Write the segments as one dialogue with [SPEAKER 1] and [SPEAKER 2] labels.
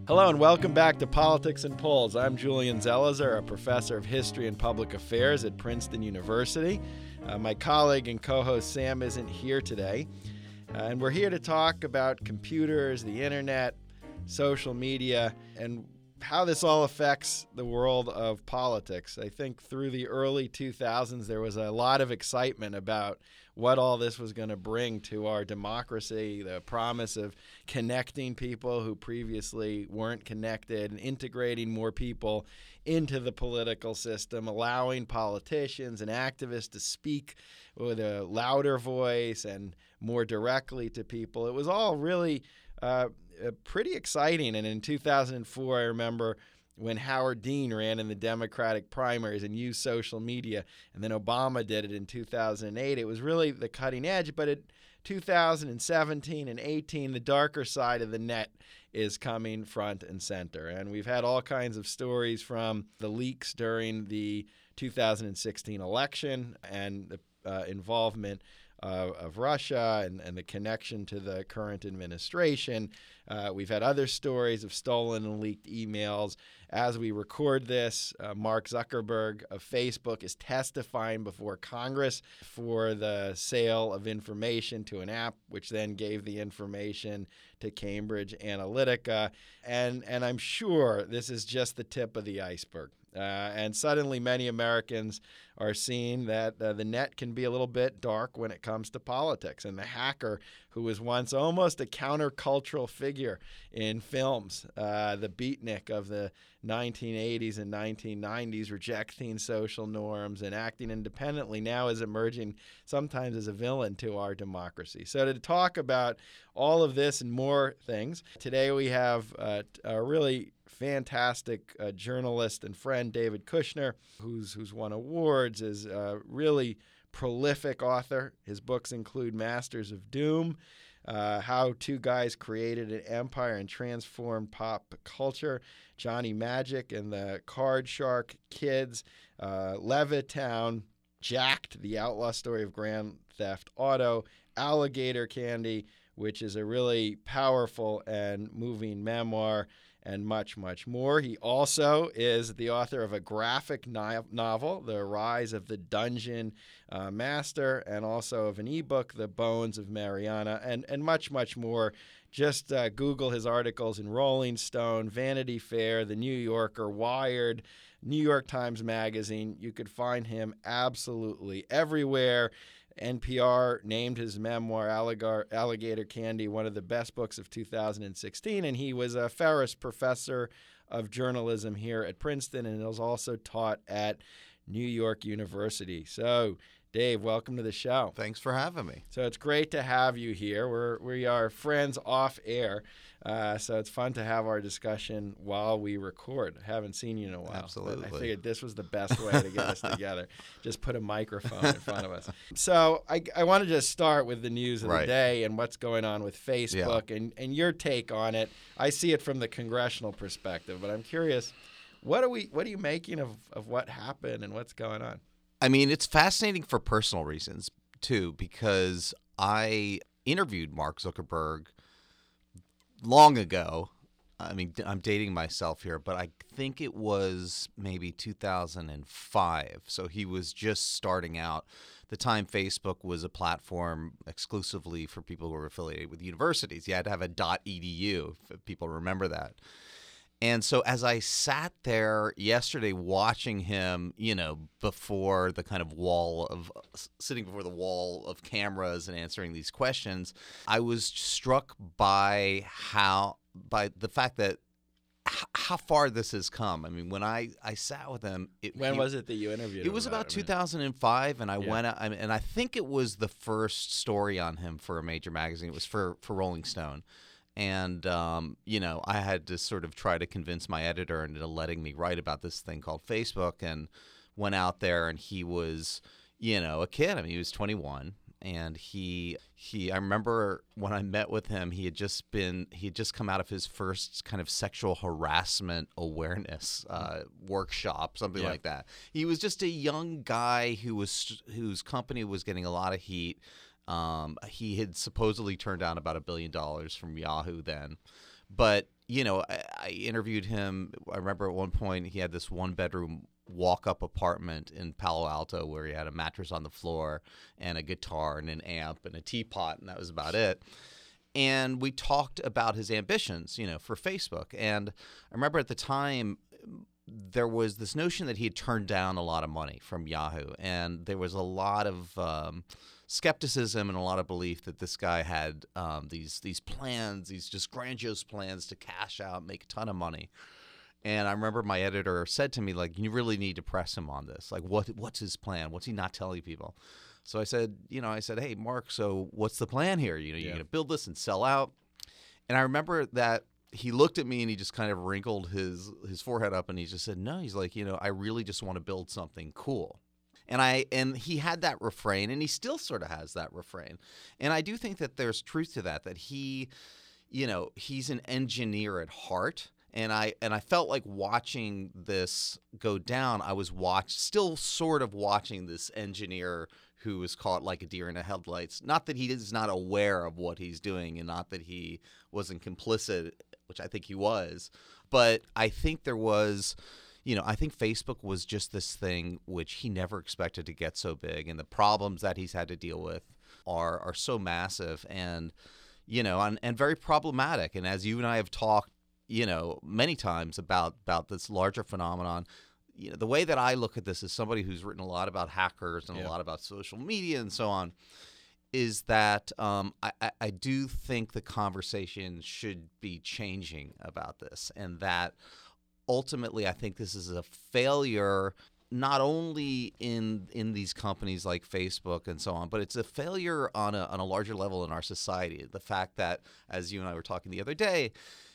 [SPEAKER 1] Hello and welcome back to Politics and Polls. I'm Julian Zelizer, a professor of history and public affairs at Princeton University. My colleague and co-host Sam isn't here today. And we're here to talk about computers, the internet, social media, and how this all affects the world of politics. I think through the early 2000s, there was a lot of excitement about what all this was going to bring to our democracy, the promise of connecting people who previously weren't connected and integrating more people into the political system, allowing politicians and activists to speak with a louder voice and more directly to people. It was all really pretty exciting. And in 2004, I remember when Howard Dean ran in the Democratic primaries and used social media, and then Obama did it in 2008. It was really the cutting edge. But in 2017 and 18, the darker side of the net is coming front and center. And we've had all kinds of stories from the leaks during the 2016 election and the involvement of Russia and the connection to the current administration. We've had other stories of stolen and leaked emails. As we record this, Mark Zuckerberg of Facebook is testifying before Congress for the sale of information to an app, which then gave the information to Cambridge Analytica. And I'm sure this is just the tip of the iceberg. And suddenly many Americans are seeing that the net can be a little bit dark when it comes to politics. And the hacker, who was once almost a countercultural figure in films, the beatnik of the 1980s and 1990s, rejecting social norms and acting independently, now is emerging sometimes as a villain to our democracy. So to talk about all of this and more things, today we have a really fantastic journalist and friend, David Kushner, who's won awards, is a really prolific author. His books include Masters of Doom, How Two Guys Created an Empire and Transformed Pop Culture, Johnny Magic and the Card Shark Kids, Levittown, Jacked, the outlaw story of Grand Theft Auto, Alligator Candy, which is a really powerful and moving memoir, and much, much more. He also is the author of a graphic novel, The Rise of the Dungeon Master, and also of an ebook, The Bones of Mariana, and much, much more. Just Google his articles in Rolling Stone, Vanity Fair, The New Yorker, Wired, New York Times Magazine. You could find him absolutely everywhere. NPR named his memoir, Alligator Candy, one of the best books of 2016, and he was a Ferris Professor of Journalism here at Princeton and was also taught at New York University. So, Dave, welcome to the show.
[SPEAKER 2] Thanks for having me.
[SPEAKER 1] So it's great to have you here. We are friends off air, so it's fun to have our discussion while we record. I haven't seen you in a while.
[SPEAKER 2] Absolutely.
[SPEAKER 1] I figured this was the best way to get us together. Just put a microphone in front of us. So I want to just start with the news of the day and what's going on with Facebook and your take on it. I see it from the congressional perspective, but I'm curious, what are you making of what happened and what's going on?
[SPEAKER 2] I mean, it's fascinating for personal reasons, too, because I interviewed Mark Zuckerberg long ago. I mean, I'm dating myself here, but I think it was maybe 2005. So he was just starting out. The time Facebook was a platform exclusively for people who were affiliated with universities. You had to have a .edu, if people remember that. And so as I sat there yesterday watching him, before the kind of sitting before the wall of cameras and answering these questions, I was struck by the fact that how far this has come. I mean, when I sat with him.
[SPEAKER 1] When was it that you interviewed him?
[SPEAKER 2] It was about 2005, and I went out, and I think it was the first story on him for a major magazine. It was for Rolling Stone. And, I had to sort of try to convince my editor into letting me write about this thing called Facebook, and went out there, and he was, a kid. I mean, he was 21, and I remember when I met with him, he had just come out of his first kind of sexual harassment awareness workshop, something like that. He was just a young guy whose company was getting a lot of heat. He had supposedly turned down about $1 billion from Yahoo then. But, I interviewed him. I remember at one point he had this one-bedroom walk-up apartment in Palo Alto where he had a mattress on the floor and a guitar and an amp and a teapot, and that was about it. And we talked about his ambitions, for Facebook. And I remember at the time there was this notion that he had turned down a lot of money from Yahoo, and there was a lot of skepticism and a lot of belief that this guy had these plans, these just grandiose plans to cash out, make a ton of money. And I remember my editor said to me, like, you really need to press him on this. Like, what's his plan? What's he not telling people? So I said, hey, Mark, so what's the plan here? You're going to build this and sell out? And I remember that he looked at me and he just kind of wrinkled his forehead up and he just said, no, he's like, I really just want to build something cool. And he had that refrain, and he still sort of has that refrain. And I do think that there's truth to that he, he's an engineer at heart. And I felt like watching this go down, I was still sort of watching this engineer who was caught like a deer in the headlights. Not that he is not aware of what he's doing and not that he wasn't complicit, which I think he was. But I think there was, I think Facebook was just this thing which he never expected to get so big. And the problems that he's had to deal with are so massive and, and very problematic. And as you and I have talked, many times about this larger phenomenon, the way that I look at this as somebody who's written a lot about hackers and a lot about social media and so on, is that I do think the conversation should be changing about this, and that ultimately I think this is a failure not only in these companies like Facebook and so on, but it's a failure on a larger level in our society. The fact that, as you and I were talking the other day,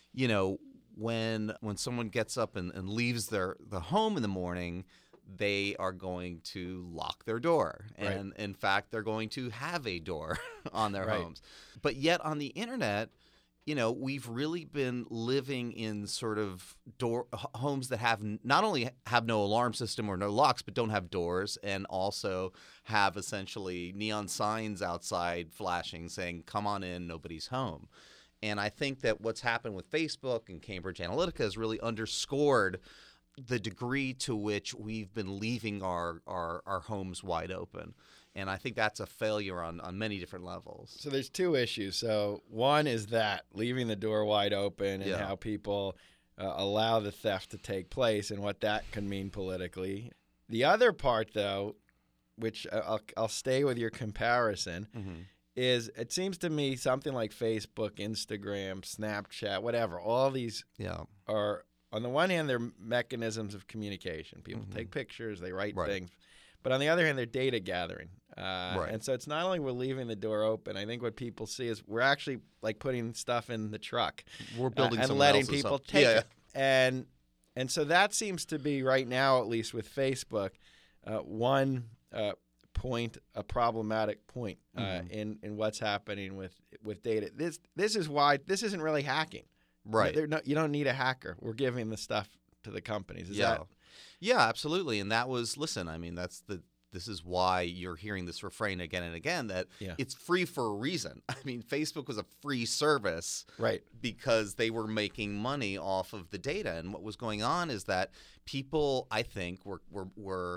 [SPEAKER 2] when someone gets up and leaves the home in the morning, they are going to lock their door. And in fact, they're going to have a door on their homes. But yet on the internet, we've really been living in sort of homes that not only have no alarm system or no locks, but don't have doors, and also have essentially neon signs outside flashing saying, come on in, nobody's home. And I think that what's happened with Facebook and Cambridge Analytica has really underscored the degree to which we've been leaving our homes wide open. And I think that's a failure on many different levels.
[SPEAKER 1] So there's two issues. So one is that leaving the door wide open and how people allow the theft to take place and what that can mean politically. The other part, though, which I'll stay with your comparison, is it seems to me something like Facebook, Instagram, Snapchat, whatever, all these are, on the one hand, they're mechanisms of communication. People take pictures, they write things. But on the other hand, they're data gathering. And so it's not only we're leaving the door open. I think what people see is we're actually like putting stuff in the truck.
[SPEAKER 2] We're building
[SPEAKER 1] and letting people take it. And so that seems to be right now, at least with Facebook, one point, a problematic point in what's happening with data. This is why this isn't really hacking.
[SPEAKER 2] Right.
[SPEAKER 1] You don't need a hacker. We're giving the stuff to the companies.
[SPEAKER 2] Yeah, absolutely. And that was, listen, I mean, this is why you're hearing this refrain again and again, that it's free for a reason. I mean, Facebook was a free service because they were making money off of the data. And what was going on is that people, I think, were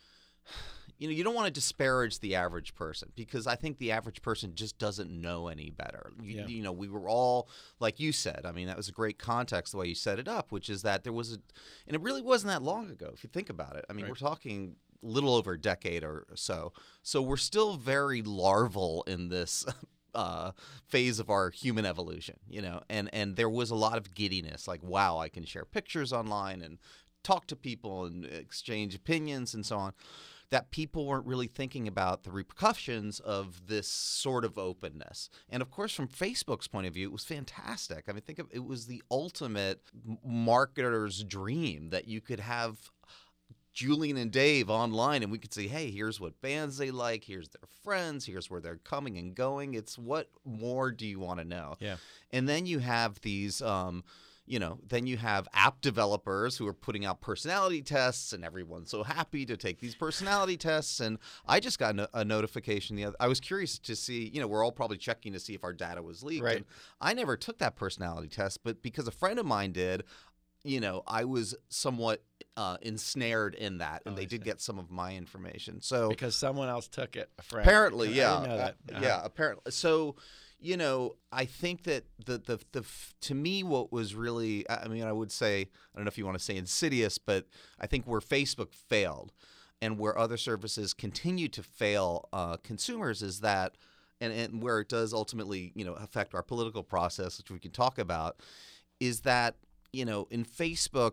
[SPEAKER 2] you don't want to disparage the average person, because I think the average person just doesn't know any better. We were all, like you said, I mean, that was a great context the way you set it up, which is that there was and it really wasn't that long ago, if you think about it. I mean, we're talking a little over a decade or so. So we're still very larval in this phase of our human evolution, and there was a lot of giddiness, like, wow, I can share pictures online and talk to people and exchange opinions and so on, that people weren't really thinking about the repercussions of this sort of openness. And of course, from Facebook's point of view, it was fantastic. I mean, it was the ultimate marketer's dream that you could have Julian and Dave online, and we could say, hey, here's what bands they like, here's their friends, here's where they're coming and going. It's what more do you want to know?
[SPEAKER 1] Yeah.
[SPEAKER 2] And then you have these then you have app developers who are putting out personality tests, and everyone's so happy to take these personality tests. And I just got a notification I was curious to see, we're all probably checking to see if our data was leaked.
[SPEAKER 1] Right.
[SPEAKER 2] And I never took that personality test, but because a friend of mine did, I was somewhat ensnared in that, and they did get some of my information. So
[SPEAKER 1] because someone else took it, a friend.
[SPEAKER 2] Apparently, yeah.
[SPEAKER 1] I didn't know that.
[SPEAKER 2] Yeah, apparently. So, I think that the to me, what was really, I would say, I don't know if you want to say insidious, but I think where Facebook failed and where other services continue to fail consumers is that, and where it does ultimately, affect our political process, which we can talk about, is that, in Facebook,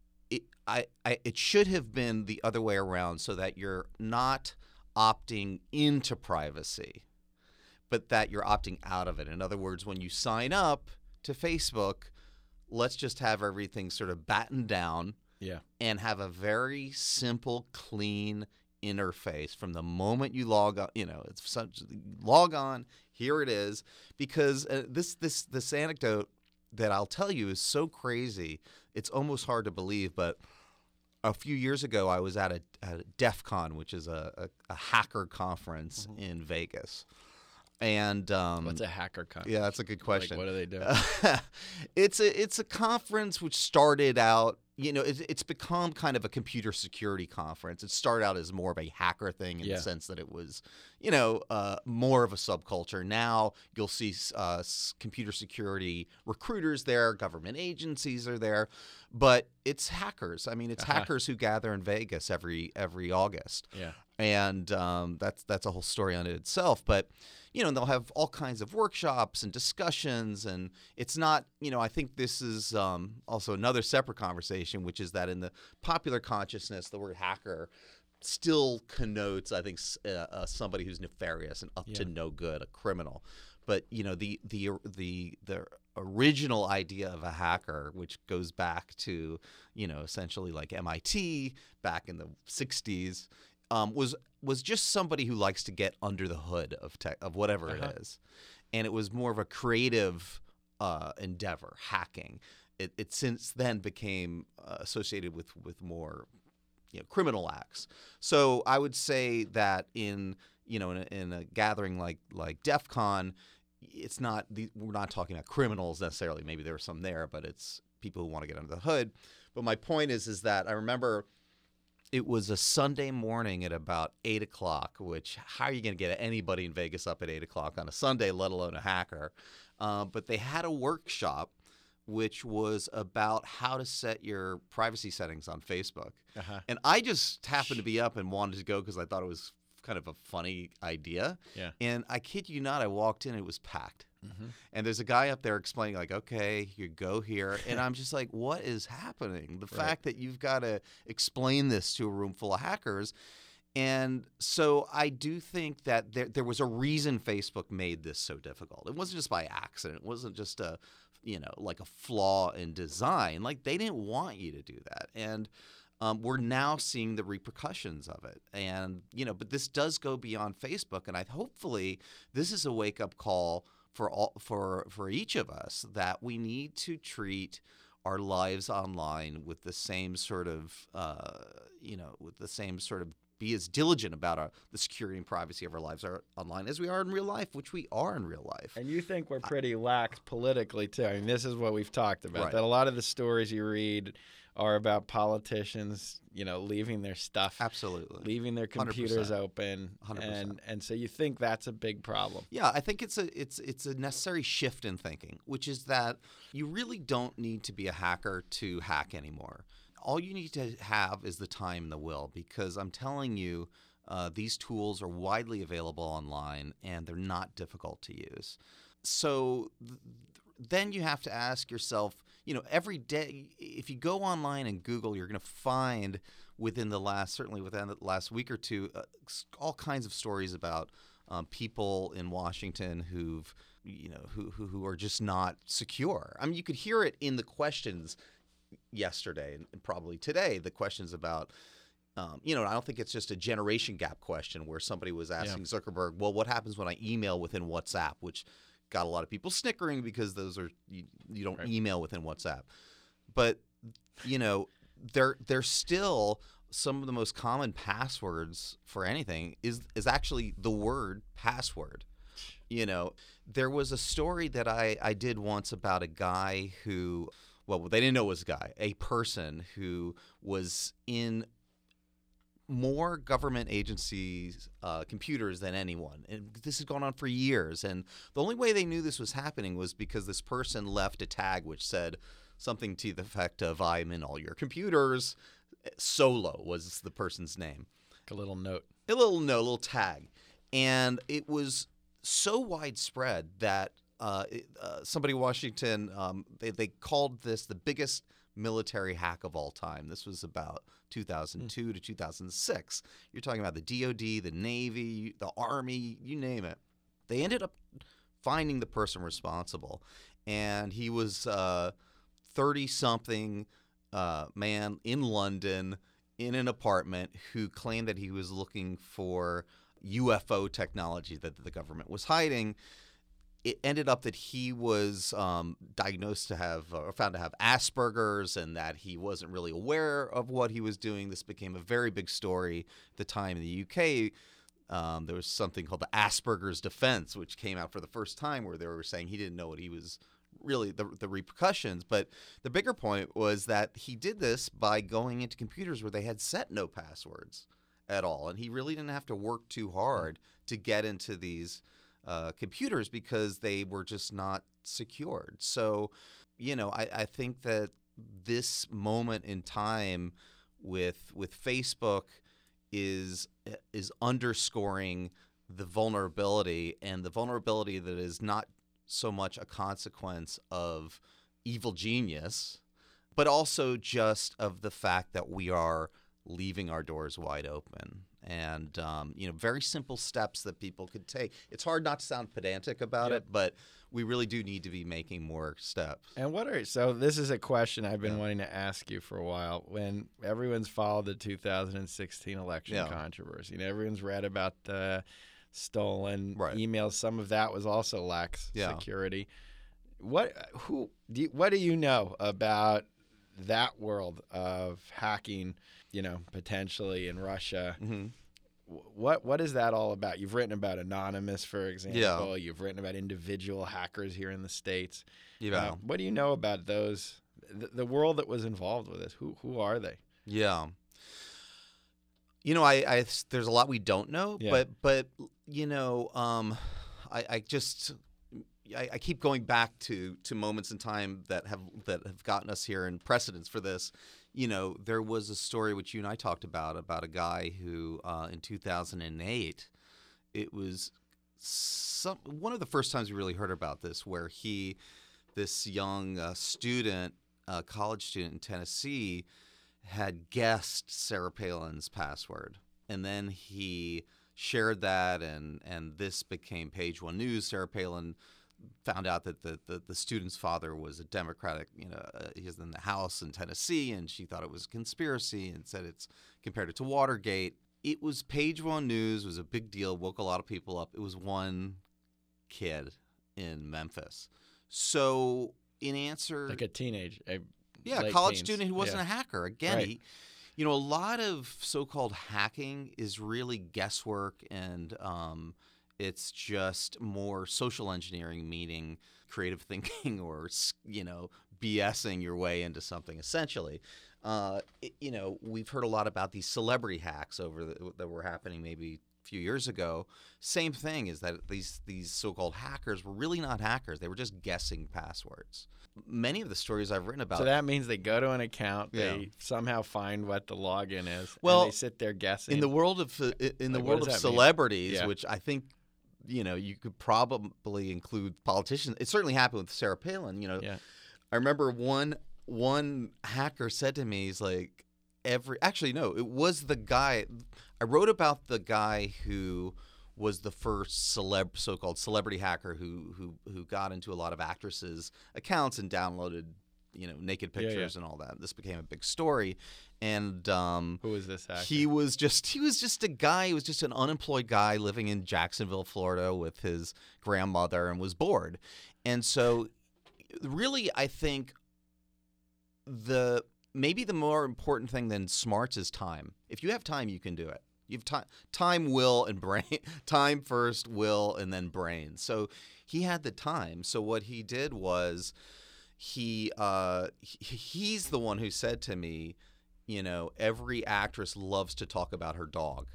[SPEAKER 2] it should have been the other way around, so that you're not opting into privacy, but that you're opting out of it. In other words, when you sign up to Facebook, let's just have everything sort of battened down, and have a very simple, clean interface from the moment you log on. It's such log on. Here it is. Because this anecdote that I'll tell you is so crazy, it's almost hard to believe. But a few years ago, I was at a DEF CON, which is a hacker conference in Vegas. And
[SPEAKER 1] what's a hacker conference?
[SPEAKER 2] Yeah, that's a good question.
[SPEAKER 1] Like, what do they do?
[SPEAKER 2] It's a conference which started out, it's become kind of a computer security conference. It started out as more of a hacker thing in the sense that it was, more of a subculture. Now you'll see computer security recruiters there, government agencies are there, but it's hackers. It's hackers who gather in Vegas every August.
[SPEAKER 1] Yeah.
[SPEAKER 2] And that's a whole story on it itself. But and they'll have all kinds of workshops and discussions, and it's not, I think this is also another separate conversation, which is that in the popular consciousness, the word hacker still connotes, I think, somebody who's nefarious and up to no good, a criminal. But the original idea of a hacker, which goes back to essentially like MIT back in the 60s. Was just somebody who likes to get under the hood of tech, of whatever it is, and it was more of a creative endeavor, hacking. It since then became associated with more criminal acts. So I would say that in a gathering like DEF CON, it's not we're not talking about criminals necessarily. Maybe there are some there, but it's people who want to get under the hood. But my point is that I remember. It was a Sunday morning at about 8 o'clock, which how are you going to get anybody in Vegas up at 8 o'clock on a Sunday, let alone a hacker? But they had a workshop which was about how to set your privacy settings on Facebook. And I just happened to be up and wanted to go because I thought it was kind of a funny idea.
[SPEAKER 1] Yeah.
[SPEAKER 2] And I kid you not, I walked in, it was packed. And there's a guy up there explaining like, okay, you go here. And I'm just like, what is happening? The fact that you've got to explain this to a room full of hackers. And so I do think that there was a reason Facebook made this so difficult. It wasn't just by accident. It wasn't just like a flaw in design. Like they didn't want you to do that. And we're now seeing the repercussions of it. And, but this does go beyond Facebook. And hopefully this is a wake-up call for each of us that we need to treat our lives online with the same sort of, be as diligent about the security and privacy of our lives online as we are in real life, which we are in real life.
[SPEAKER 1] And you think we're pretty lax politically, too. I mean, this is what we've talked about,
[SPEAKER 2] Right.
[SPEAKER 1] that a lot of the stories you read are about politicians, leaving their stuff.
[SPEAKER 2] Absolutely.
[SPEAKER 1] Leaving their computers
[SPEAKER 2] 100%.
[SPEAKER 1] open.
[SPEAKER 2] 100%.
[SPEAKER 1] And so you think that's a big problem.
[SPEAKER 2] Yeah, I think it's a necessary shift in thinking, which is that you really don't need to be a hacker to hack anymore. All you need to have is the time and the will, because I'm telling you, these tools are widely available online and they're not difficult to use. So then you have to ask yourself, every day, if you go online and Google, you're going to find within the last week or two, all kinds of stories about people in Washington who are just not secure. I mean, you could hear it in the questions yesterday and probably today, the questions about, I don't think it's just a generation gap question where somebody was asking Zuckerberg, well, what happens when I email within WhatsApp, which got a lot of people snickering because those are you don't
[SPEAKER 1] Right.
[SPEAKER 2] email within WhatsApp. But they're still some of the most common passwords for anything is actually the word password. There was a story that I did once about a guy who, well, they didn't know it was a guy, a person who was in more government agencies' computers than anyone. And this has gone on for years. And the only way they knew this was happening was because this person left a tag which said something to the effect of, "I'm in all your computers." Solo was the person's name.
[SPEAKER 1] Like a little note.
[SPEAKER 2] A little note, a little tag. And it was so widespread that somebody in Washington, they called this the biggest military hack of all time. This was about 2002 to 2006. You're talking about the DOD, the Navy, the Army, you name it. They ended up finding the person responsible. And he was 30-something man in London in an apartment who claimed that he was looking for UFO technology that the government was hiding. It ended up that he was diagnosed to have or found to have Asperger's, and that he wasn't really aware of what he was doing. This became a very big story at the time in the UK. There was something called the Asperger's defense, which came out for the first time, where they were saying he didn't know what he was really the repercussions. But the bigger point was that he did this by going into computers where they had set no passwords at all, and he really didn't have to work too hard to get into these computers because they were just not secured. So, I think that this moment in time with Facebook is underscoring the vulnerability, and the vulnerability that is not so much a consequence of evil genius, but also just of the fact that we are leaving our doors wide open. And, very simple steps that people could take. It's hard not to sound pedantic about it, but we really do need to be making more steps.
[SPEAKER 1] And so this is a question I've been wanting to ask you for a while. When everyone's followed the 2016 election controversy, everyone's read about the stolen emails. Some of that was also lax security. What do you know about that world of hacking, potentially in Russia?
[SPEAKER 2] Mm-hmm.
[SPEAKER 1] What is that all about? You've written about Anonymous, for example. You've written about individual hackers here in the States. What do you know about those, the world that was involved with this? Who are they?
[SPEAKER 2] Yeah. There's a lot we don't know, but I keep going back to moments in time that have gotten us here and precedents for this. There was a story which you and I talked about a guy who in 2008, it was one of the first times we really heard about this, where this young student, college student in Tennessee, had guessed Sarah Palin's password, and then he shared that, and this became Page One News. Sarah Palin found out that the student's father was a Democratic, he was in the House in Tennessee, and she thought it was a conspiracy and compared it to Watergate. It was Page One News, was a big deal, woke a lot of people up. It was one kid in Memphis. So in answer,
[SPEAKER 1] like a teenage,
[SPEAKER 2] college student who wasn't a hacker. Again, a lot of so-called hacking is really guesswork, and it's just more social engineering, meaning creative thinking or, BSing your way into something, essentially. We've heard a lot about these celebrity hacks that were happening maybe a few years ago. Same thing is that these so-called hackers were really not hackers. They were just guessing passwords. Many of the stories I've written about.
[SPEAKER 1] So that means they go to an account, they somehow find what the login is,
[SPEAKER 2] and
[SPEAKER 1] they sit there guessing.
[SPEAKER 2] In the world of celebrities, which I think you could probably include politicians. It certainly happened with Sarah Palin. I remember one hacker said to me, he's like, it was the guy. I wrote about the guy who was the first so-called celebrity hacker who got into a lot of actresses' accounts and downloaded naked pictures and all that. This became a big story. And
[SPEAKER 1] who was this actor?
[SPEAKER 2] he was just a guy. He was just an unemployed guy living in Jacksonville, Florida, with his grandmother, and was bored. And so, really, I think maybe the more important thing than smarts is time. If you have time, you can do it. You have time, will, and brain. Time first, will, and then brain. So he had the time. So what he did was he's the one who said to me, every actress loves to talk about her dog.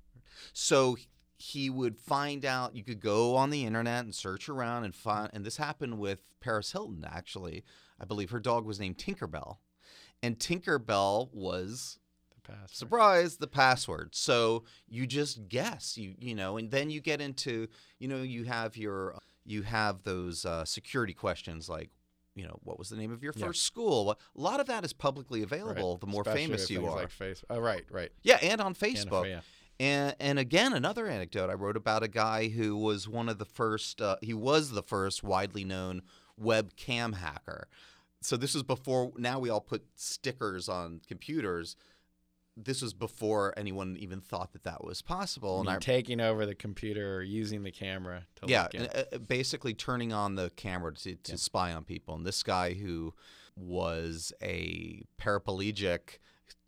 [SPEAKER 2] So he would find out. You could go on the internet and search around and find. And this happened with Paris Hilton, actually. I believe her dog was named Tinkerbell, and Tinkerbell was surprise, the password. So you just guess, and then you get into, you have those security questions like, what was the name of your first school? A lot of that is publicly available.
[SPEAKER 1] Right.
[SPEAKER 2] The more
[SPEAKER 1] Especially
[SPEAKER 2] famous you are.
[SPEAKER 1] Like Facebook. Right.
[SPEAKER 2] Yeah, and on Facebook. And again, another anecdote. I wrote about a guy who was one of the first. He was the first widely known webcam hacker. So this was before. Now we all put stickers on computers. This was before anyone even thought that was possible.
[SPEAKER 1] Taking over the computer or using the camera to look in.
[SPEAKER 2] Basically turning on the camera to spy on people. And this guy who was a paraplegic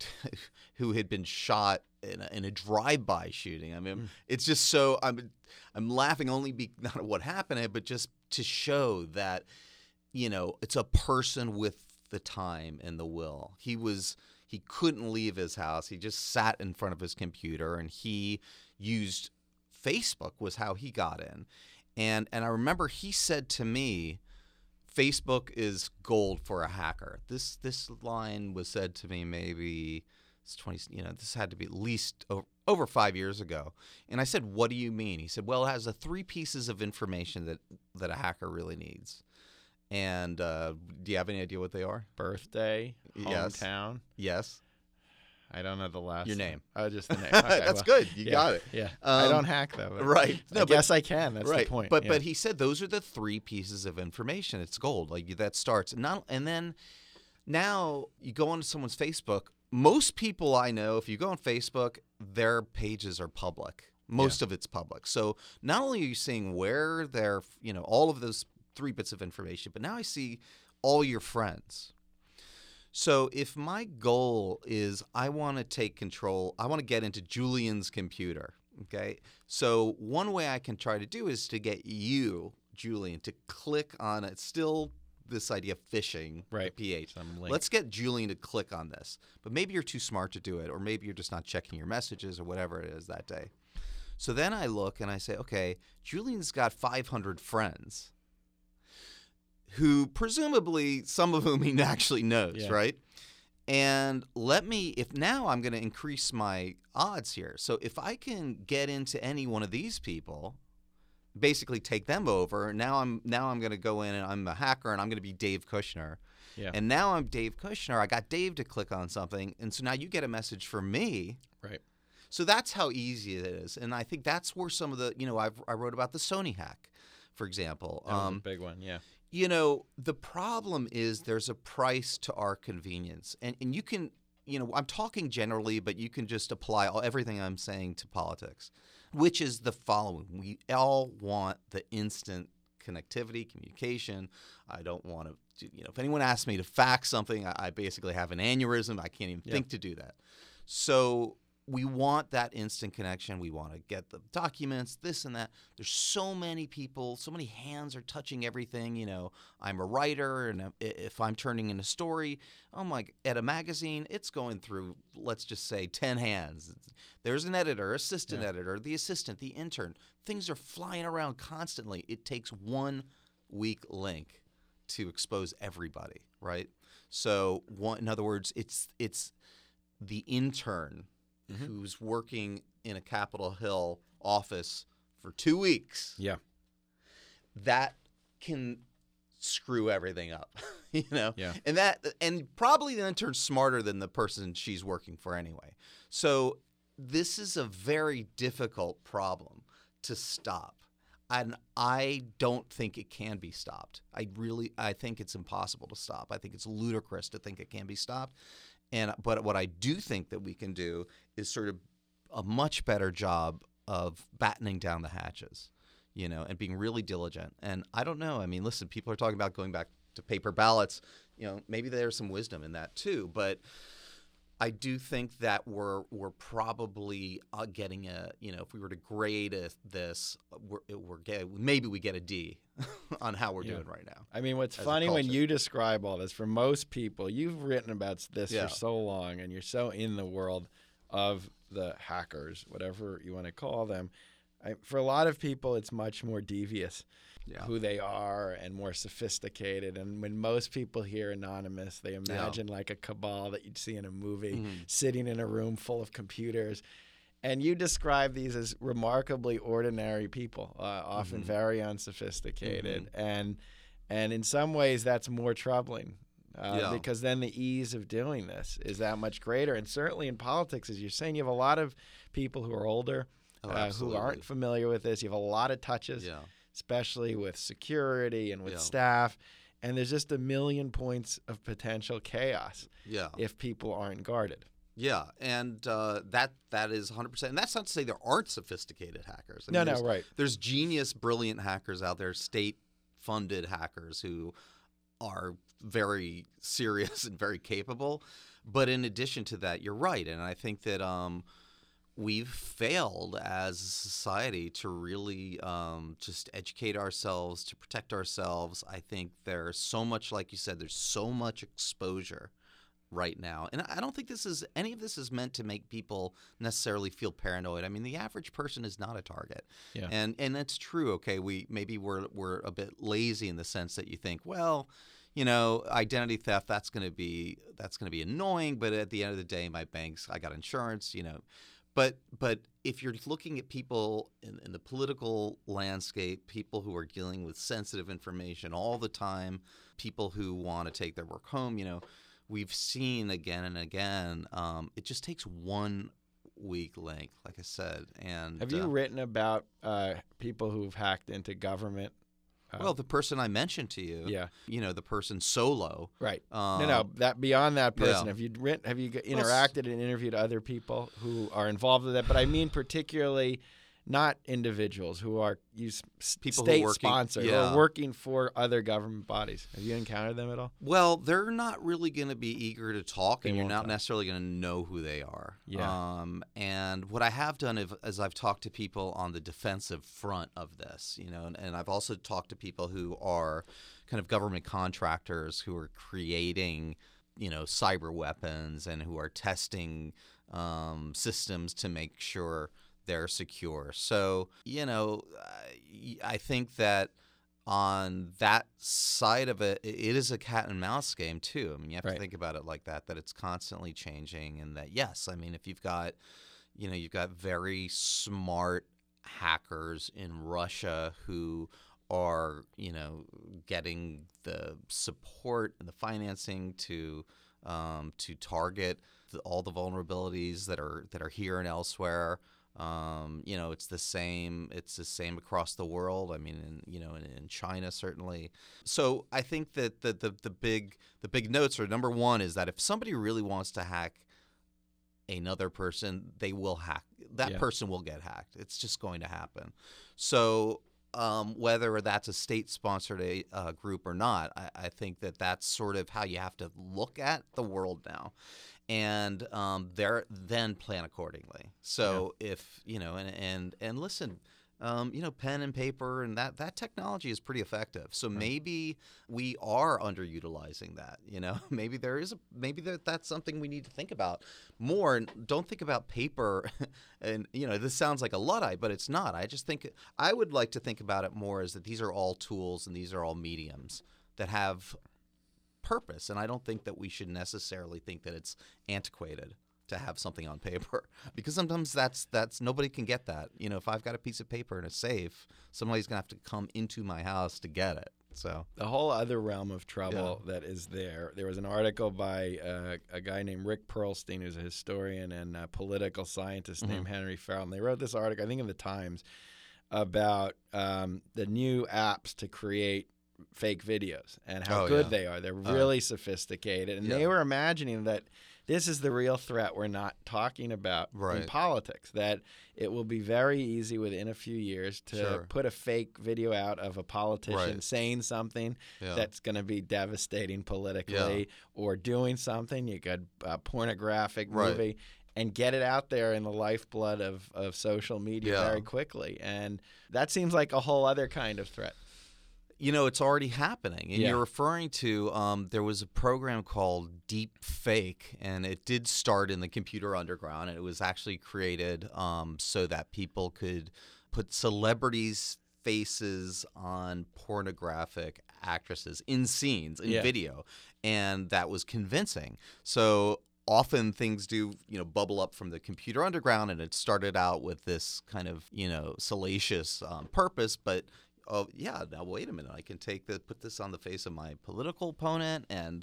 [SPEAKER 2] who had been shot in a drive-by shooting. I mean, it's just so I'm laughing only not at what happened, but just to show that it's a person with the time and the will. He couldn't leave his house. He just sat in front of his computer, and he used Facebook was how he got in. And I remember he said to me, Facebook is gold for a hacker. This line was said to me maybe it's 20. This had to be at least over 5 years ago. And I said, "What do you mean?" He said, "Well, it has the 3 pieces of information that a hacker really needs." And do you have any idea what they are?
[SPEAKER 1] Birthday, hometown.
[SPEAKER 2] Yes.
[SPEAKER 1] I don't know the last.
[SPEAKER 2] Your name.
[SPEAKER 1] Oh, just the name. Okay,
[SPEAKER 2] That's good. You got it.
[SPEAKER 1] Yeah. I don't hack though.
[SPEAKER 2] Right.
[SPEAKER 1] No, I guess I can. That's the point.
[SPEAKER 2] But he said those are the 3 pieces of information. It's gold. Like that starts. And then now you go onto someone's Facebook. Most people I know, if you go on Facebook, their pages are public. Most of it's public. So not only are you seeing where they're, all of those 3 bits of information, but now I see all your friends. So if my goal is I want to take control, I want to get into Julian's computer, okay? So one way I can try to do is to get you, Julian, to click on it. Still this idea of phishing,
[SPEAKER 1] right?
[SPEAKER 2] PH. Let's get Julian to click on this. But maybe you're too smart to do it, or maybe you're just not checking your messages or whatever it is that day. So then I look and I say, okay, Julian's got 500 friends, who presumably some of whom he actually knows, right? And if now I'm going to increase my odds here. So if I can get into any one of these people, basically take them over, now I'm going to go in and I'm a hacker and I'm going to be Dave Kushner. Yeah. And now I'm Dave Kushner. I got Dave to click on something, and so now you get a message from me.
[SPEAKER 1] Right.
[SPEAKER 2] So that's how easy it is. And I think that's where some of the, I wrote about the Sony hack, for example.
[SPEAKER 1] That was a big one, yeah.
[SPEAKER 2] The problem is there's a price to our convenience. And you can, I'm talking generally, but you can just apply everything I'm saying to politics, which is the following. We all want the instant connectivity, communication. I don't want to, if anyone asks me to fax something, I basically have an aneurysm. I can't even think to do that. So we want that instant connection. We want to get the documents, this and that. There's so many people, so many hands are touching everything. I'm a writer, and if I'm turning in a story, at a magazine, it's going through, let's just say, 10 hands. There's an editor, assistant editor, the assistant, the intern. Things are flying around constantly. It takes 1 weak link to expose everybody, right? So, in other words, it's the intern who's working in a Capitol Hill office for 2 weeks.
[SPEAKER 1] Yeah.
[SPEAKER 2] That can screw everything up,
[SPEAKER 1] Yeah.
[SPEAKER 2] And probably the intern's smarter than the person she's working for anyway. So this is a very difficult problem to stop. I don't think it can be stopped. I think it's impossible to stop. I think it's ludicrous to think it can be stopped. But what I do think that we can do is sort of a much better job of battening down the hatches, and being really diligent. And I don't know. I mean, listen, people are talking about going back to paper ballots. Maybe there's some wisdom in that too. But I do think that we're probably getting if we were to grade this, maybe we get a D on how we're doing right now.
[SPEAKER 1] I mean, what's funny when you describe all this, for most people, you've written about this for so long, and you're so in the world of the hackers, whatever you want to call them. For a lot of people, it's much more devious. Who they are and more sophisticated. And when most people hear anonymous, they imagine like a cabal that you'd see in a movie, sitting in a room full of computers. And you describe these as remarkably ordinary people, often very unsophisticated. And in some ways, that's more troubling because then the ease of doing this is that much greater. And certainly in politics, as you're saying, you have a lot of people who are older, who aren't familiar with this. You have a lot of touches. Especially with security and with staff. And there's just a million points of potential chaos if people aren't guarded.
[SPEAKER 2] Yeah, and that is 100%. And that's not to say there aren't sophisticated hackers.
[SPEAKER 1] Right.
[SPEAKER 2] There's genius, brilliant hackers out there, state-funded hackers who are very serious and very capable. But in addition to that, you're right. And I think that we've failed as a society to really just educate ourselves, to protect ourselves. I think there's so much, like you said, there's so much exposure right now. And I don't think any of this is meant to make people necessarily feel paranoid. I mean, the average person is not a target. Yeah. And that's true. Okay, we're a bit lazy in the sense that you think, well, identity theft, that's going to be annoying, but at the end of the day, I got insurance, But if you're looking at people in the political landscape, people who are dealing with sensitive information all the time, people who want to take their work home, we've seen again and again, it just takes 1 weak link, like I said. And
[SPEAKER 1] have you written about people who've hacked into government?
[SPEAKER 2] Well, the person I mentioned to you, the person Solo.
[SPEAKER 1] Right. That beyond that person, have you interacted and interviewed other people who are involved with that? But I mean particularly not individuals who are state-sponsored or working for other government bodies. Have you encountered them at all?
[SPEAKER 2] Well, they're not really going to be eager to talk, and you're not necessarily going to know who they are.
[SPEAKER 1] Yeah.
[SPEAKER 2] And what I have done is I've talked to people on the defensive front of this, and I've also talked to people who are kind of government contractors who are creating, cyber weapons and who are testing systems to make sure they're secure. So, I think that on that side of it, it is a cat and mouse game too. I mean, you have to think about it like that it's constantly changing, and that, yes, I mean, if you've got very smart hackers in Russia who are, getting the support and the financing to target all the vulnerabilities that are here and elsewhere. It's the same across the world. I mean, in China certainly. So I think that the big notes are, number one is that if somebody really wants to hack another person, they will hack. That person will get hacked. It's just going to happen. So whether that's a state-sponsored group or not, I think that's sort of how you have to look at the world now. And then plan accordingly. So if and listen, pen and paper and that technology is pretty effective. So maybe we are underutilizing that. Maybe that's something we need to think about more. And don't think about paper. And this sounds like a Luddite, but it's not. I just think I would like to think about it more as that these are all tools and these are all mediums that have purpose, and I don't think that we should necessarily think that it's antiquated to have something on paper, because sometimes that's nobody can get that. If I've got a piece of paper in a safe, somebody's gonna have to come into my house to get it. So
[SPEAKER 1] the whole other realm of trouble that is there was an article by a guy named Rick Perlstein, who's a historian and a political scientist named Henry Farrell, and they wrote this article, I think in the Times, about the new apps to create fake videos and how
[SPEAKER 2] Oh,
[SPEAKER 1] good
[SPEAKER 2] yeah.
[SPEAKER 1] they are. They're really sophisticated. And
[SPEAKER 2] yeah.
[SPEAKER 1] they were imagining that this is the real threat we're not talking about in
[SPEAKER 2] Right.
[SPEAKER 1] politics, that it will be very easy within a few years to
[SPEAKER 2] Sure.
[SPEAKER 1] put a fake video out of a politician
[SPEAKER 2] Right.
[SPEAKER 1] saying something
[SPEAKER 2] Yeah.
[SPEAKER 1] that's going to be devastating politically,
[SPEAKER 2] Yeah.
[SPEAKER 1] or doing something, you got a pornographic
[SPEAKER 2] Right.
[SPEAKER 1] movie, and get it out there in the lifeblood of social media
[SPEAKER 2] Yeah.
[SPEAKER 1] very quickly. And that seems like a whole other kind of threat.
[SPEAKER 2] It's already happening. And
[SPEAKER 1] Yeah.
[SPEAKER 2] you're referring to there was a program called Deep Fake, and it did start in the computer underground. And it was actually created so that people could put celebrities' faces on pornographic actresses in scenes, in
[SPEAKER 1] Yeah.
[SPEAKER 2] video. And that was convincing. So often things do, bubble up from the computer underground, and it started out with this kind of, salacious purpose, but oh yeah, now wait a minute, I can put this on the face of my political opponent, and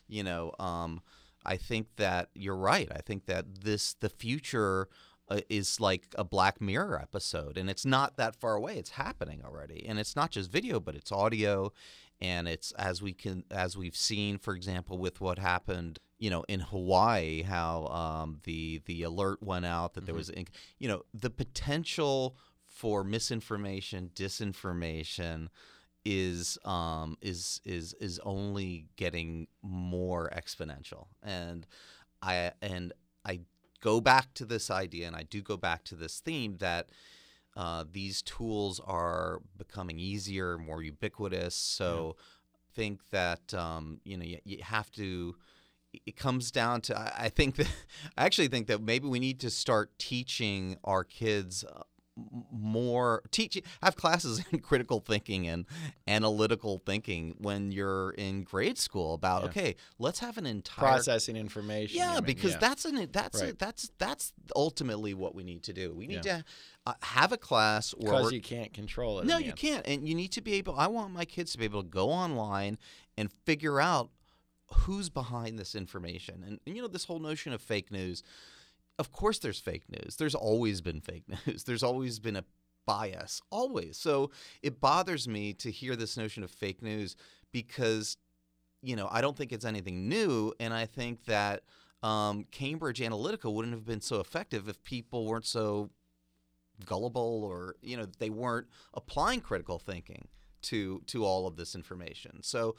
[SPEAKER 2] I think that you're right. I think that the future is like a Black Mirror episode, and it's not that far away. It's happening already, and it's not just video, but it's audio, and it's as we've seen, for example, with what happened, in Hawaii, how the alert went out that there was, the potential for misinformation, disinformation is only getting more exponential. And I go back to this idea, and I do go back to this theme that these tools are becoming easier, more ubiquitous. So I think that you have to. It comes down to I actually think that maybe we need to start teaching our kids have classes in critical thinking and analytical thinking when you're in grade school about okay, let's have an entire
[SPEAKER 1] processing information.
[SPEAKER 2] because that's ultimately what we need to do. We need to have a class where
[SPEAKER 1] because you can't control it.
[SPEAKER 2] No, you can't, and you need to be able. I want my kids to be able to go online and figure out who's behind this information, and this whole notion of fake news. Of course there's fake news. There's always been fake news. There's always been a bias, always. So it bothers me to hear this notion of fake news because, I don't think it's anything new. And I think that Cambridge Analytica wouldn't have been so effective if people weren't so gullible or, they weren't applying critical thinking to all of this information. So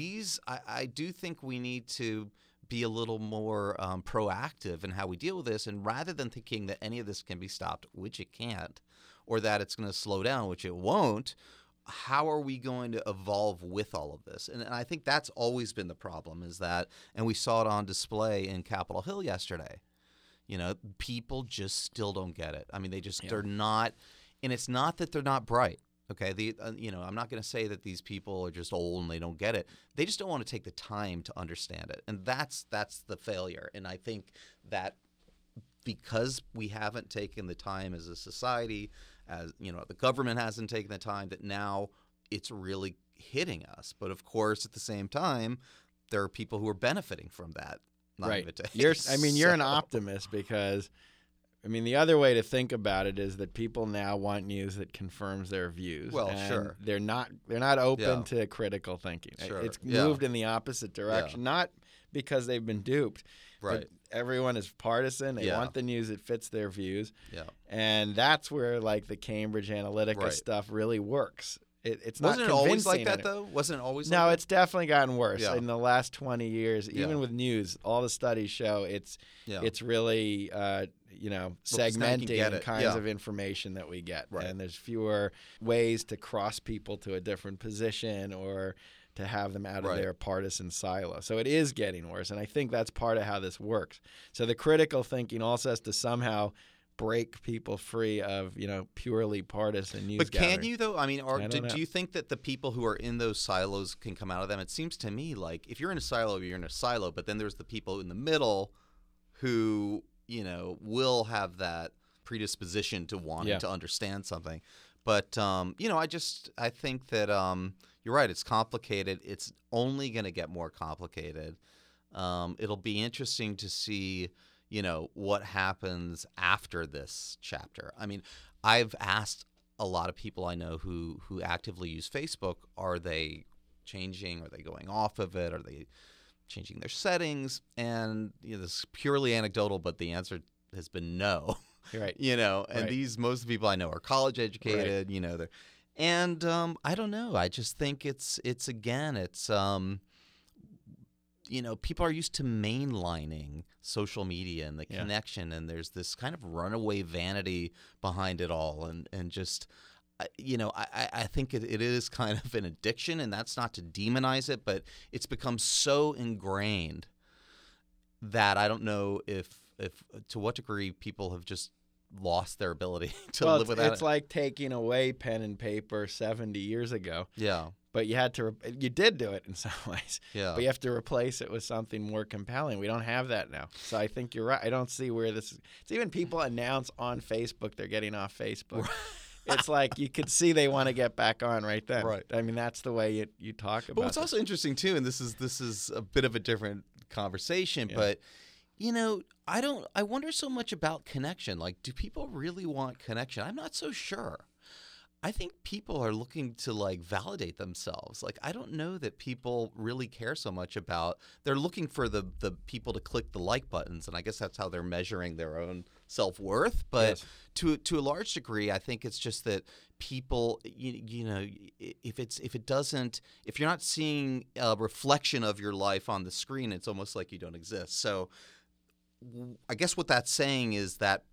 [SPEAKER 2] I do think we need to be a little more proactive in how we deal with this. And rather than thinking that any of this can be stopped, which it can't, or that it's going to slow down, which it won't, how are we going to evolve with all of this? And I think that's always been the problem is that, and we saw it on display in Capitol Hill yesterday, people just still don't get it. I mean, they're not, and it's not that they're not bright. Okay, I'm not going to say that these people are just old and they don't get it. They just don't want to take the time to understand it, and that's the failure. And I think that because we haven't taken the time as a society, as the government hasn't taken the time, that now it's really hitting us. But of course, at the same time, there are people who are benefiting from that.
[SPEAKER 1] Right. You're an optimist because. The other way to think about it is that people now want news that confirms their views.
[SPEAKER 2] Well,
[SPEAKER 1] and
[SPEAKER 2] sure.
[SPEAKER 1] They're not open to critical thinking.
[SPEAKER 2] Sure.
[SPEAKER 1] It's moved in the opposite direction, not because they've been duped.
[SPEAKER 2] Right.
[SPEAKER 1] But everyone is partisan. They want the news that fits their views.
[SPEAKER 2] Yeah.
[SPEAKER 1] And that's where the Cambridge Analytica stuff really works. It's not
[SPEAKER 2] Wasn't it always like
[SPEAKER 1] convincing
[SPEAKER 2] that, though? Wasn't it always
[SPEAKER 1] No,
[SPEAKER 2] like that?
[SPEAKER 1] it's definitely gotten worse.
[SPEAKER 2] Yeah.
[SPEAKER 1] In the last 20 years, even with news, all the studies show it's really segmenting kinds of information that we get.
[SPEAKER 2] Right.
[SPEAKER 1] And there's fewer ways to cross people to a different position or to have them out of their partisan silo. So it is getting worse, and I think that's part of how this works. So the critical thinking also has to somehow break people free of purely partisan news.
[SPEAKER 2] But
[SPEAKER 1] gathering.
[SPEAKER 2] can you though? Do you think that the people who are in those silos can come out of them? It seems to me like if you're in a silo, you're in a silo. But then there's the people in the middle who will have that predisposition to wanting to understand something. But I think that you're right. It's complicated. It's only going to get more complicated. It'll be interesting to see. What happens after this chapter. I've asked a lot of people I know who actively use Facebook, are they changing? Are they going off of it? Are they changing their settings? And this is purely anecdotal, but the answer has been no.
[SPEAKER 1] Right.
[SPEAKER 2] And
[SPEAKER 1] Right.
[SPEAKER 2] most of the people I know are college educated. They're, and I don't know. I just think it's people are used to mainlining social media and the
[SPEAKER 1] Yeah.
[SPEAKER 2] connection, and there's this kind of runaway vanity behind it all, and just I think it is kind of an addiction, and that's not to demonize it, but it's become so ingrained that I don't know if to what degree people have just lost their ability to
[SPEAKER 1] Well,
[SPEAKER 2] live without
[SPEAKER 1] it's
[SPEAKER 2] it.
[SPEAKER 1] like taking away pen and paper 70 years ago,
[SPEAKER 2] Yeah,
[SPEAKER 1] but you did do it in some ways,
[SPEAKER 2] yeah.
[SPEAKER 1] but you have to replace it with something more compelling. We don't have that now. So I think you're right. I don't see where this is. It's even people announce on Facebook they're getting off Facebook. It's like you could see they want to get back on right then.
[SPEAKER 2] Right.
[SPEAKER 1] I mean, that's the way you talk about
[SPEAKER 2] But what's
[SPEAKER 1] this.
[SPEAKER 2] also interesting too, and this is a bit of a different conversation,
[SPEAKER 1] Yeah.
[SPEAKER 2] but I wonder so much about connection. Like, do people really want connection? I'm not so sure. I think people are looking to validate themselves. Like, I don't know that people really care so much about. They're looking for the people to click the like buttons, and I guess that's how they're measuring their own self-worth. But
[SPEAKER 1] Yes.
[SPEAKER 2] to a large degree, I think it's just that people, if you're not seeing a reflection of your life on the screen, it's almost like you don't exist. So, I guess what that's saying is that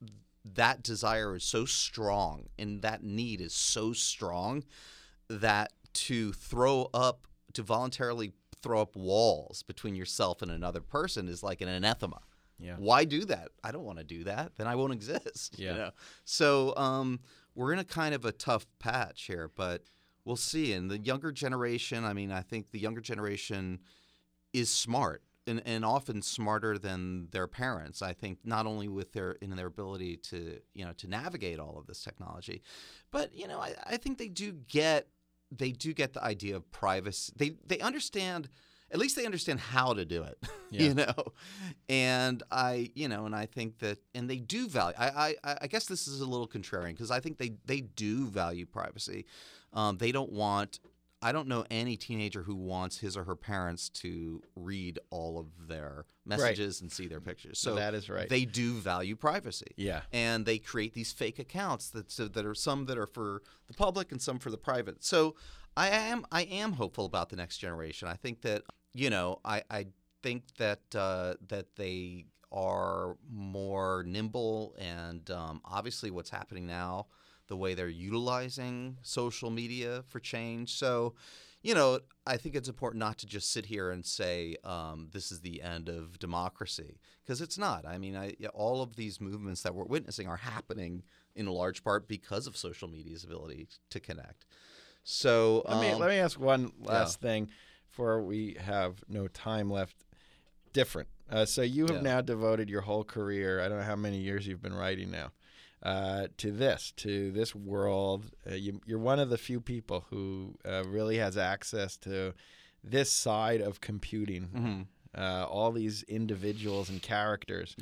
[SPEAKER 2] desire is so strong and that need is so strong that to voluntarily throw up walls between yourself and another person is like an anathema.
[SPEAKER 1] Yeah.
[SPEAKER 2] Why do that? I don't want to do that. Then I won't exist.
[SPEAKER 1] Yeah.
[SPEAKER 2] So we're in a kind of a tough patch here, but we'll see. And the younger generation, I think the younger generation is smart. And often smarter than their parents. I think not only with their ability to navigate all of this technology, but I think they do get the idea of privacy. They understand, at least they understand how to do it.
[SPEAKER 1] Yeah.
[SPEAKER 2] And I think that, and they do value. I guess this is a little contrarian because I think they do value privacy. They don't want. I don't know any teenager who wants his or her parents to read all of their messages and see their pictures. So
[SPEAKER 1] that is right.
[SPEAKER 2] They do value privacy.
[SPEAKER 1] Yeah.
[SPEAKER 2] And they create these fake accounts that are some that are for the public and some for the private. So I am hopeful about the next generation. I think that I think that that they are more nimble, and obviously what's happening now, the way they're utilizing social media for change. So, I think it's important not to just sit here and say this is the end of democracy, because it's not. All of these movements that we're witnessing are happening in large part because of social media's ability to connect. So
[SPEAKER 1] Let me ask one last thing before we have no time left. Different. So you have now devoted your whole career, I don't know how many years you've been writing now, to this world. You're one of the few people who really has access to this side of computing. All these individuals and characters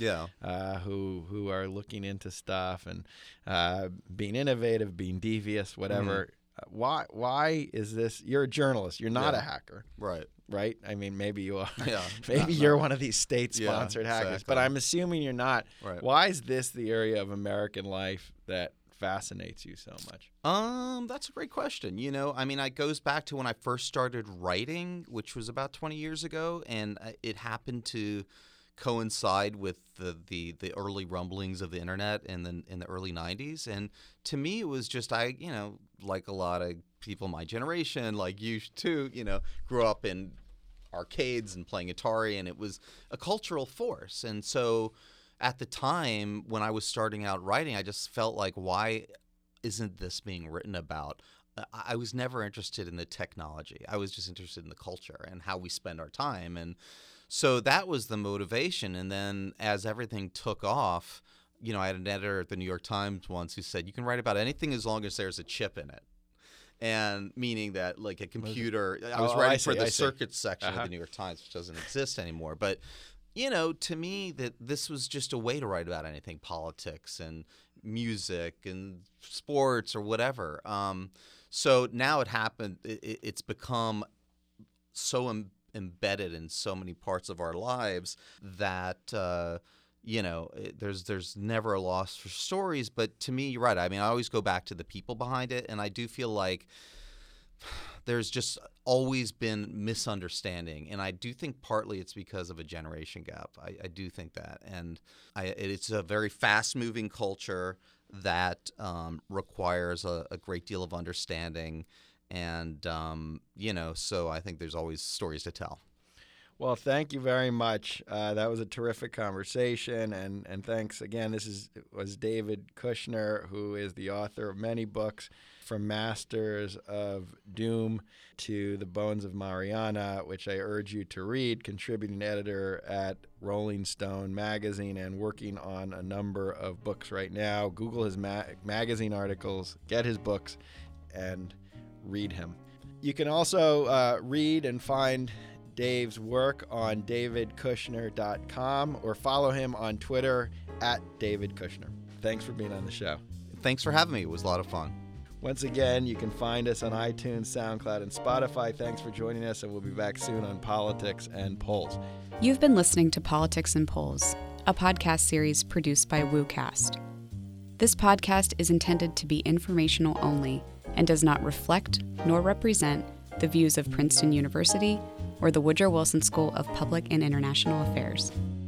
[SPEAKER 1] who are looking into stuff and being innovative, being devious, whatever. Why is this? You're a journalist. You're not a hacker. Right? Maybe you are.
[SPEAKER 2] Yeah.
[SPEAKER 1] Maybe you're one of these state-sponsored hackers,
[SPEAKER 2] exactly.
[SPEAKER 1] but I'm assuming you're not.
[SPEAKER 2] Right.
[SPEAKER 1] Why is this the area of American life that fascinates you so much?
[SPEAKER 2] That's a great question. It goes back to when I first started writing, which was about 20 years ago, and it happened to coincide with the early rumblings of the internet in the early 90s. And to me, it was just like a lot of people my generation, like you too, grew up in arcades and playing Atari, and it was a cultural force. And so at the time when I was starting out writing, I just felt like, why isn't this being written about? I was never interested in the technology. I was just interested in the culture and how we spend our time. And so that was the motivation. And then as everything took off, I had an editor at the New York Times once who said, you can write about anything as long as there's a chip in it. And meaning that like a computer, I was writing for the circuits section of the New York Times, which doesn't exist anymore. But, to me, that this was just a way to write about anything, politics and music and sports or whatever. So now it's become so embedded in so many parts of our lives that there's never a loss for stories. But to me, you're right. I mean, I always go back to the people behind it, and I do feel like there's just always been misunderstanding, and I do think partly it's because of a generation gap. I do think that, and it's a very fast-moving culture that requires a great deal of understanding, and so I think there's always stories to tell.
[SPEAKER 1] Well, thank you very much. That was a terrific conversation, and thanks again. This was David Kushner, who is the author of many books, from Masters of Doom to The Bones of Mariana, which I urge you to read, contributing editor at Rolling Stone magazine and working on a number of books right now. Google his magazine articles, get his books, and read him. You can also read and find Dave's work on davidkushner.com or follow him on Twitter at David Kushner. Thanks for being on the show.
[SPEAKER 2] Thanks for having me. It was a lot of fun.
[SPEAKER 1] Once again, you can find us on iTunes, SoundCloud, and Spotify. Thanks for joining us, and we'll be back soon on Politics and Polls.
[SPEAKER 3] You've been listening to Politics and Polls, a podcast series produced by WooCast. This podcast is intended to be informational only and does not reflect nor represent the views of Princeton University or the Woodrow Wilson School of Public and International Affairs.